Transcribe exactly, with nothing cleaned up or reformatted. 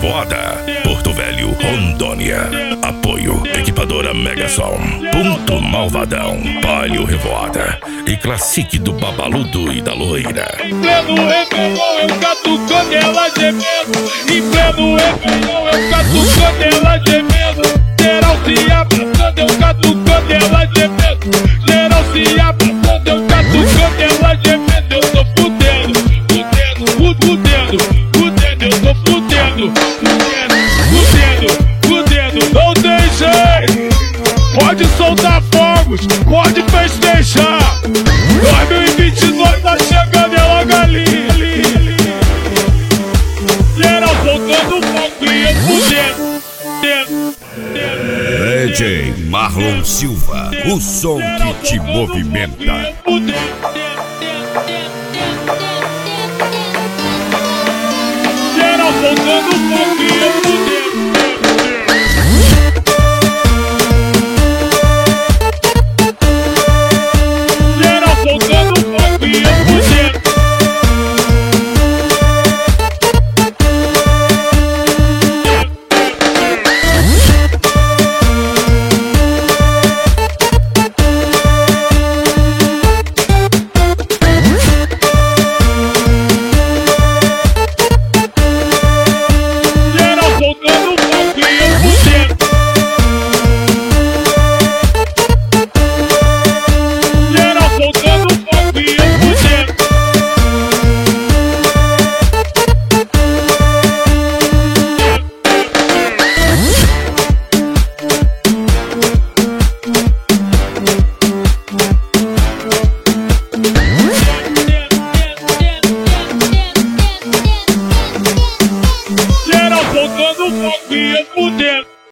Revoada, Porto Velho, Rondônia. Apoio, Equipadora Megasom, Ponto Malvadão, Palio Revoada e Classique do Babaludo e da Loira. Em pleno Réveillon eu catucando ela gemendo. Em pleno Réveillon eu catucando ela gemendo. Geral se abraçando, eu catucando ela gemendo. Geral se abraçando, eu catucando ela gemendo. Eu tô fudendo, fudendo, fudendo, fudendo. Eu tô fudendo, fudendo, fudendo, fudendo. Não tem jeito. Pode soltar fogos, pode festejar. dois mil e vinte e dois tá chegando, é logo ali. Geral soltando fogo e eu fudendo. D J Marlon Silva, o som que te movimenta.